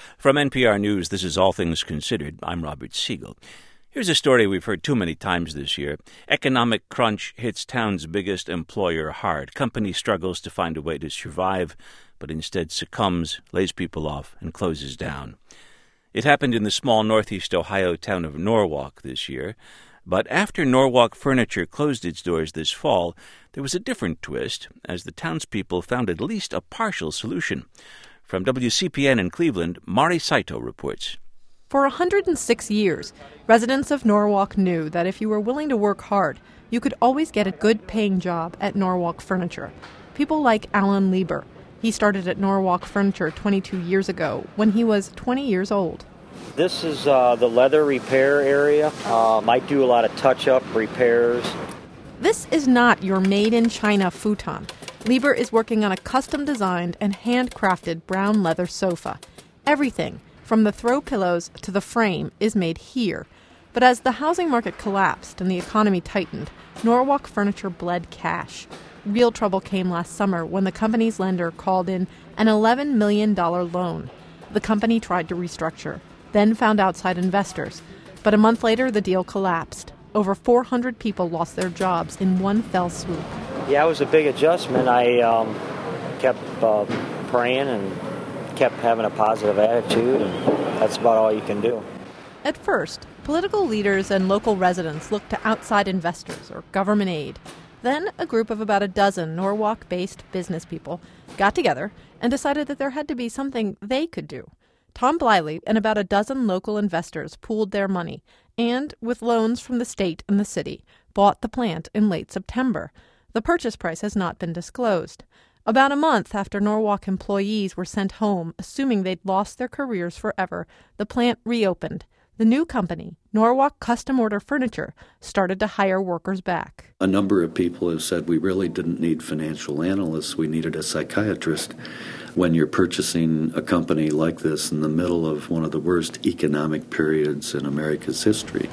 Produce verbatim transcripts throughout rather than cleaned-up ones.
From N P R News, this is All Things Considered. I'm Robert Siegel. Here's a story we've heard too many times this year. Economic crunch hits town's biggest employer hard. Company struggles to find a way to survive, but instead succumbs, lays people off, and closes down. It happened in the small northeast Ohio town of Norwalk this year. But after Norwalk Furniture closed its doors this fall, there was a different twist, as the townspeople found at least a partial solution. From W C P N in Cleveland, Mari Saito reports. For one hundred six years, residents of Norwalk knew that if you were willing to work hard, you could always get a good-paying job at Norwalk Furniture. People like Alan Lieber. He started at Norwalk Furniture twenty-two years ago, when he was twenty years old. This is uh, the leather repair area. Uh, might do a lot of touch-up repairs. This is not your made-in-China futon. Lieber is working on a custom-designed and handcrafted brown leather sofa. Everything, from the throw pillows to the frame, is made here. But as the housing market collapsed and the economy tightened, Norwalk Furniture bled cash. Real trouble came last summer when the company's lender called in an eleven million dollars loan. The company tried to restructure, then found outside investors. But a month later, the deal collapsed. Over four hundred people lost their jobs in one fell swoop. Yeah, it was a big adjustment. I um, kept uh, praying and kept having a positive attitude, and that's about all you can do. At first, political leaders and local residents looked to outside investors or government aid. Then a group of about a dozen Norwalk-based business people got together and decided that there had to be something they could do. Tom Bliley and about a dozen local investors pooled their money and, with loans from the state and the city, bought the plant in late September. The purchase price has not been disclosed. About a month after Norwalk employees were sent home, assuming they'd lost their careers forever, the plant reopened. The new company, Norwalk Custom Order Furniture, started to hire workers back. A number of people have said we really didn't need financial analysts, we needed a psychiatrist. When you're purchasing a company like this in the middle of one of the worst economic periods in America's history.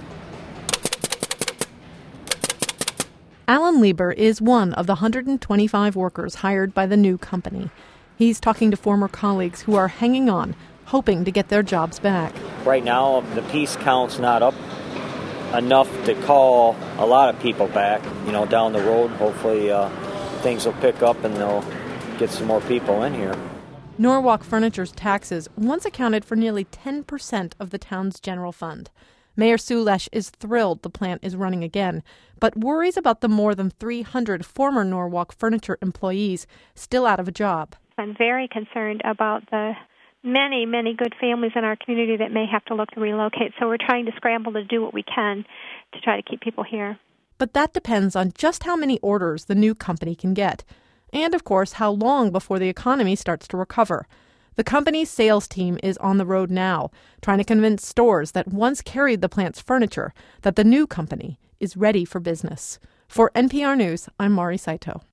Alan Lieber is one of the one hundred twenty-five workers hired by the new company. He's talking to former colleagues who are hanging on, hoping to get their jobs back. Right now, the piece count's not up enough to call a lot of people back. You know, down the road, hopefully uh, things will pick up and they'll get some more people in here. Norwalk Furniture's taxes once accounted for nearly ten percent of the town's general fund. Mayor Sue Lesh is thrilled the plant is running again, but worries about the more than three hundred former Norwalk Furniture employees still out of a job. I'm very concerned about the many, many good families in our community that may have to look to relocate, so we're trying to scramble to do what we can to try to keep people here. But that depends on just how many orders the new company can get, and, of course, how long before the economy starts to recover. The company's sales team is on the road now, trying to convince stores that once carried the plant's furniture that the new company is ready for business. For N P R News, I'm Mari Saito.